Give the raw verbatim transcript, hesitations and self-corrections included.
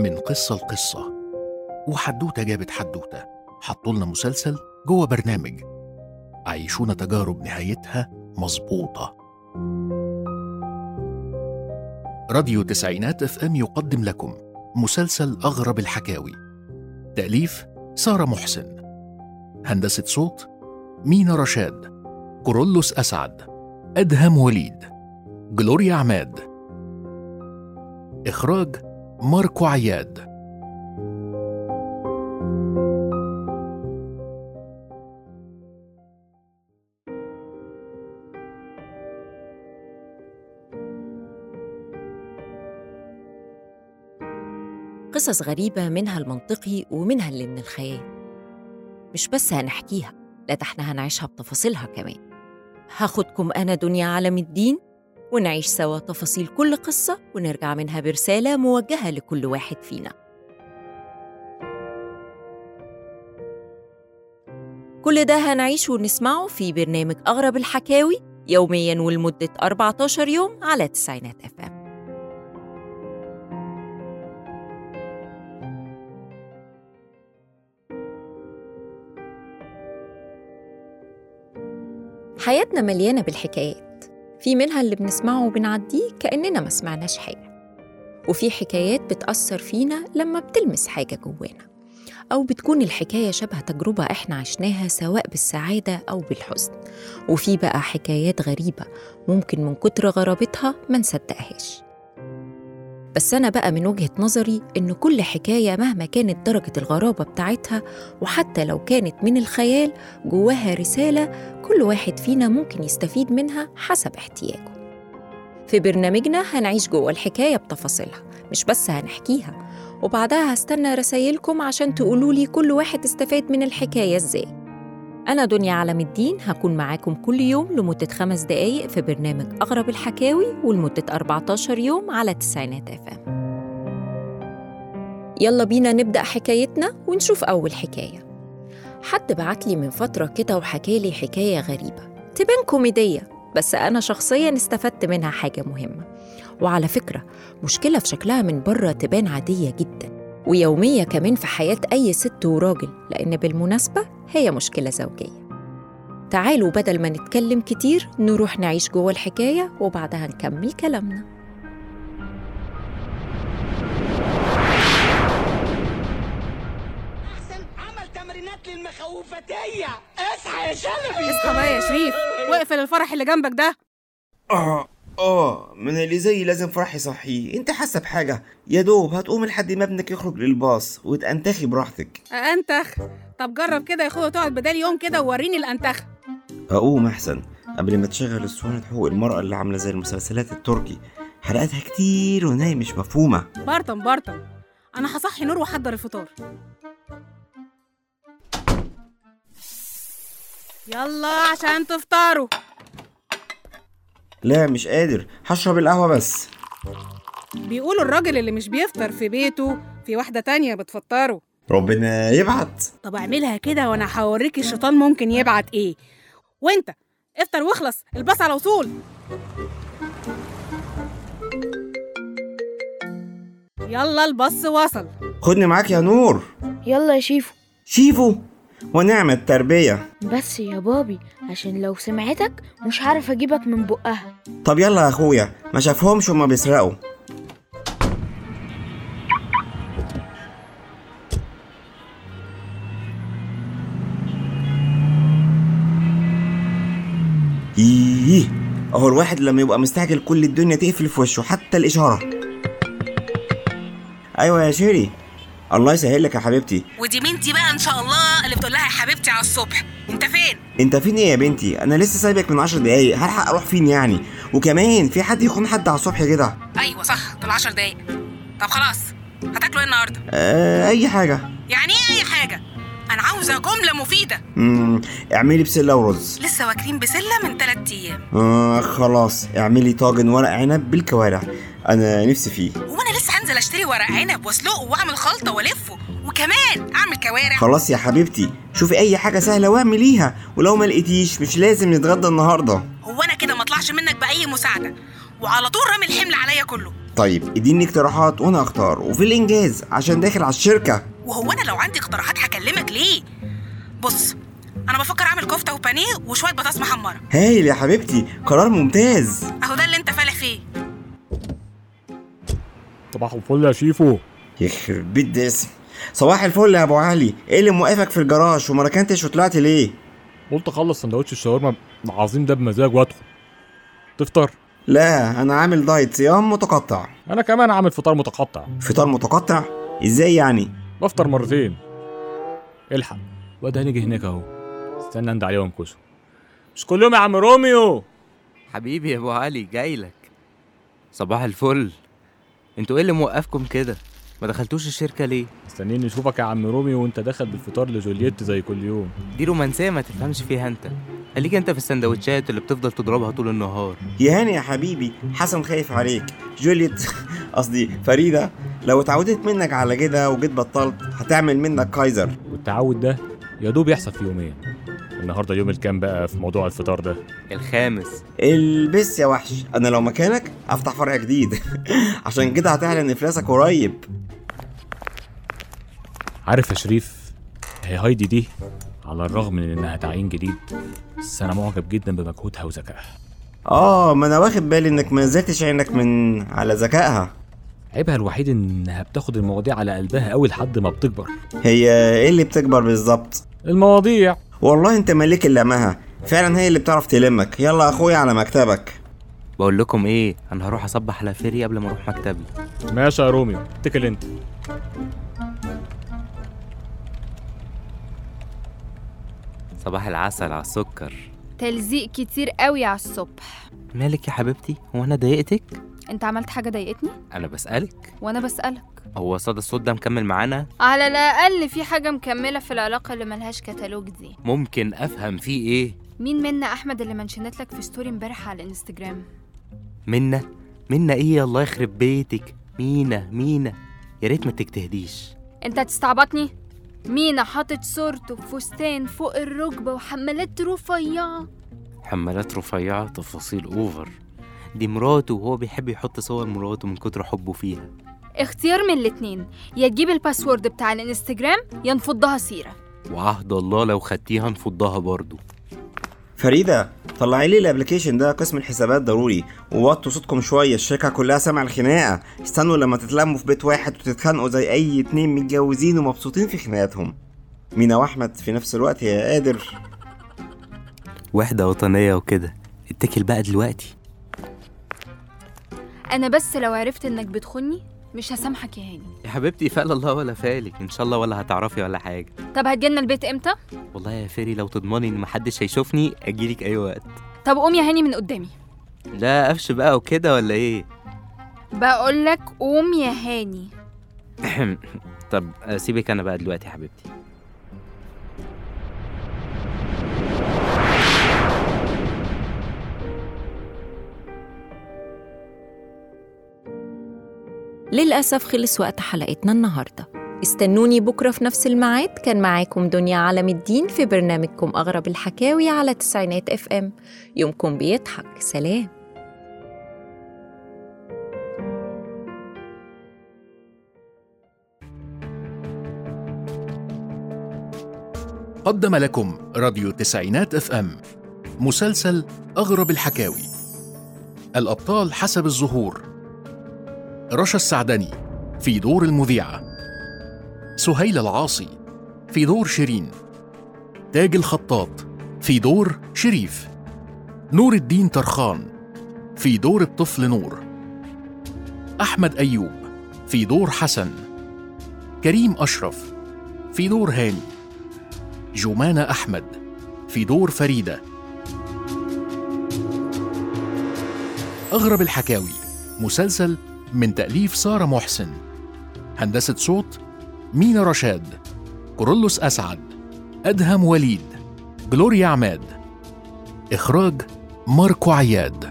من قصة لقصة وحدوتة جابت حدوتة، حطولنا مسلسل جوه برنامج، عيشونا تجارب نهايتها مظبوطة. راديو تسعينات اف ام يقدم لكم مسلسل أغرب الحكاوي. تأليف سارة محسن، هندسة صوت مينا رشاد، كورولوس أسعد، أدهم وليد، جلوريا عماد، إخراج ماركو عياد. قصص غريبة، منها المنطقي ومنها اللي من الخيال. مش بس هنحكيها، لا ده احنا هنعيشها بتفاصيلها كمان. هاخدكم أنا دنيا عالم الدين ونعيش سوا تفاصيل كل قصة، ونرجع منها برسالة موجهة لكل واحد فينا. كل ده هنعيشه ونسمعه في برنامج أغرب الحكاوي يومياً ولمدة أربعة عشر يوم على تسعينات اف ام. حياتنا مليانة بالحكايات، في منها اللي بنسمعه وبنعديه كأننا ما سمعناش حاجة، وفي حكايات بتأثر فينا لما بتلمس حاجة جوانا، أو بتكون الحكاية شبه تجربة إحنا عشناها سواء بالسعادة أو بالحزن. وفي بقى حكايات غريبة ممكن من كتر غرابتها ما نصدقهاش. بس أنا بقى من وجهة نظري إن كل حكاية مهما كانت درجة الغرابة بتاعتها، وحتى لو كانت من الخيال، جواها رسالة كل واحد فينا ممكن يستفيد منها حسب احتياجه. في برنامجنا هنعيش جوا الحكاية بتفاصيلها، مش بس هنحكيها، وبعدها هستنى رسايلكم عشان تقولولي كل واحد استفاد من الحكاية إزاي. أنا دنيا عالم الدين هكون معاكم كل يوم لمدة خمس دقايق في برنامج أغرب الحكاوي، ولمدة أربعة عشر يوم على تسعينات اف ام. يلا بينا نبدأ حكايتنا ونشوف أول حكاية. حد بعتلي من فترة كده وحكالي حكاية غريبة تبان كوميدية، بس أنا شخصياً استفدت منها حاجة مهمة. وعلى فكرة، مشكلة في شكلها من بره تبان عادية جداً ويومية كمان في حياة أي ست وراجل، لأن بالمناسبة هي مشكلة زوجية. تعالوا بدل ما نتكلم كتير نروح نعيش جوه الحكاية وبعدها نكمل كلامنا. أحسن عمل تمرينات للمخوفتية. اصحى يا شلبي، اصحى بقى يا شريف، واقفل الفرح اللي جنبك ده. اه اه من اللي زي لازم فرحي صحيه. انت حاسه بحاجه؟ يا دوب هتقوم لحد ما ابنك يخرج للباص وتنتخي براحتك. انتخ؟ طب جرب كده يا اخويا، تقعد بدالي يوم كده ووريني الانتخ. اقوم احسن قبل ما تشغل اسطوانه حقوق المرأة اللي عامله زي المسلسلات التركي، حلقاتها كتير ونهاية مش مفهومه. برطم برطم، انا هصحي نور واحضر الفطار. يلا عشان تفطروا. لا مش قادر، هشرب القهوه بس. بيقولوا الراجل اللي مش بيفطر في بيته في واحدة تانية بتفطره. ربنا يبعت. طب اعملها كده وانا هوريك الشيطان ممكن يبعت ايه. وانت افطر واخلص، الباص على وصول. يلا الباص وصل. خدني معاك يا نور. يلا يا شيفو. شيفو ونعم التربية. بس يا بابي عشان لو سمعتك مش عارف اجيبك من بقها. طب يلا يا اخويا، ما شافهمش وما بيسرقوا. ايه اهو الواحد لما يبقى مستعجل كل الدنيا تقفل في وشه حتى الاشاره. ايوه يا شيري، الله يسهل لك يا حبيبتي. ودي بنتي بقى ان شاء الله اللي بتقول لها يا حبيبتي على الصبح. انت فين؟ انت فين ايه يا بنتي؟ انا لسه سايبك من عشر دقايق، هلحق اروح فين يعني؟ وكمان في حد يخون حد على الصبح كده؟ ايوه صح، دول عشر دقايق. طب خلاص، هتاكلوا ايه النهارده؟ آه اي حاجه. يعني ايه اي حاجه؟ انا عاوزه جمله مفيده. امم اعملي بسله ورز. لسه واكلين بسله من ثلاث ايام. اه خلاص، اعملي طاجن ورق عنب بالكوارع، انا نفسي فيه. هو انا لسه هنزل اشتري ورق عنب واسلقه واعمل خلطه والفه وكمان اعمل كوارع؟ خلاص يا حبيبتي، شوفي اي حاجه سهله واعمليها، ولو ما لقيتيش مش لازم نتغدى النهارده. هو انا كده ما اطلعش منك باي مساعده وعلى طول رامي الحمل عليا كله؟ طيب اديني اقتراحات وانا اختار، وفي الانجاز عشان داخل على الشركه. وهو انا لو عندي اقتراحات هكلمك ليه؟ بص، انا بفكر اعمل كفته وبانيه وشويه بطاطس محمره. هايل يا حبيبتي، قرار ممتاز. اهو ده اللي انت فالح فيه. صباح الفل يا شيفو. يخرب بيت ده اسم. صباح الفل يا ابو علي، ايه اللي موقفك في الجراج وما ركنتش وطلعت ليه؟ قلت اخلص سندوتش الشاورما العظيم ده بمزاج وادخل. تفطر؟ لا انا عامل دايت صيام متقطع. انا كمان عامل فطار متقطع. فطار متقطع؟ ازاي يعني؟ بفطر مرتين. الحق وده هنيجي هناك اهو، استنى اندى عليه وانكشه. مش كل يوم يا عم روميو. حبيبي يا ابو علي جايلك. صباح الفل. انتوا ايه اللي موقفكم كده؟ ما دخلتوش الشركه ليه؟ مستنيين نشوفك يا عم روميو وانت داخل بالفطار لجولييت زي كل يوم. دي رومانسيه ما تفهمش فيها انت. خليك انت في السندوتشات اللي بتفضل تضربها طول النهار. يا هاني يا حبيبي، حسن خايف عليك. جولييت قصدي فريده، لو اتعودت منك على كده وجيت بطلت هتعمل منك كايزر. والتعود ده يا دوب يحصل في يومين. النهارده اليوم الكام بقى في موضوع الفطار ده؟ الخامس. البس يا وحش، انا لو مكانك افتح فرع جديد. عشان كده هتعلن افلاسك قريب. عارف يا شريف، هي هايدي دي على الرغم من انها تعيين جديد، بس انا معجب جدا بمجهودها وذكائها. اه ما انا واخد بالي انك ما نزلتش عينك من على ذكائها. عيبها الوحيد انها بتاخد المواضيع على قلبها قوي لحد ما بتكبر. هي ايه اللي بتكبر بالظبط؟ المواضيع. والله انت ملك اللمها، فعلا هي اللي بتعرف تلمك. يلا اخويا على مكتبك. بقول لكم ايه، انا هروح اصبح على فيري قبل ما اروح مكتبي. ماشي يا روميو، اتكل انت. صباح العسل على السكر. تلزيق كتير قوي على الصبح. مالك يا حبيبتي؟ هو انا ضايقتك؟ انت عملت حاجه ضايقتني؟ انا بسالك. وانا بسالك. هو صدى الصوت ده مكمل معانا؟ على الاقل في حاجه مكمله في العلاقه اللي ملهاش كتالوج دي. ممكن افهم فيه ايه؟ مين منا احمد اللي منشنت لك في ستوري امبارح على الانستجرام؟ منا؟ منا ايه؟ الله يخرب بيتك. مينا مينا، يا ريت ما تكتهديش. انت هتستعبطني؟ مينا حاطط صورته في فستان فوق الركبه وحمالات رفيعه. حمالات رفيعه؟ تفاصيل اوفر. دي مراته وهو بيحب يحط صور مراته من كتر حبه فيها. اختيار من الاتنين، يا تجيب الباسورد بتاع الانستجرام يا نفضها سيره. وعهد الله لو خدتيها نفضها برضو. فريده طلعي لي الابلكيشن ده، قسم الحسابات ضروري. ووطوا صوتكم شويه، الشركه كلها سامعه الخناقه. استنوا لما تتلموا في بيت واحد وتتخانقوا زي اي اتنين متجوزين ومبسوطين في خناقاتهم. مينا واحمد في نفس الوقت يا قادر. وحده وطنيه وكده. اتكل بقى دلوقتي. انا بس لو عرفت انك بتخوني مش هسامحك يا هاني. يا حبيبتي فعل الله ولا فالك، ان شاء الله ولا هتعرفي ولا حاجه. طب هتجيلنا البيت امتى؟ والله يا فيري لو تضمني ان محدش هيشوفني اجيلك اي وقت. طب قوم يا هاني من قدامي. لا قفش بقى وكده ولا ايه؟ بقولك قوم يا هاني. طب سيبك انا بقى دلوقتي يا حبيبتي. للأسف خلص وقت حلقتنا النهاردة. استنوني بكرة في نفس الميعاد. كان معاكم دنيا عالم الدين في برنامجكم أغرب الحكاوي على تسعينات اف ام. يومكم بيضحك. سلام. قدم لكم راديو تسعينات اف ام مسلسل أغرب الحكاوي. الأبطال حسب الظهور: رشا السعدني في دور المذيعة، سهيلة العاصي في دور شيرين، تاج الخطاط في دور شريف، نور الدين ترخان في دور الطفل نور، أحمد أيوب في دور حسن، كريم أشرف في دور هاني، جمانة أحمد في دور فريدة. أغرب الحكاوي مسلسل من تأليف سارة محسن، هندسة صوت مينا رشاد، كورولوس أسعد، أدهم وليد، جلوريا عماد، إخراج ماركو عياد.